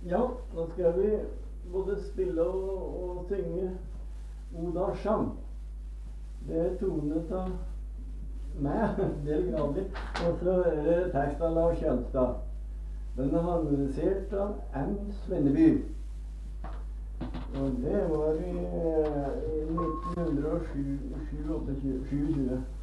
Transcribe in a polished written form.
Ja, nå skal vi både spille og synge Oda Sjang. Det er tonet av meg, del grader, og så er det tekst av Lars Kjølstad. Den er harmonisert av M. Svenneby. Og det var i 1927.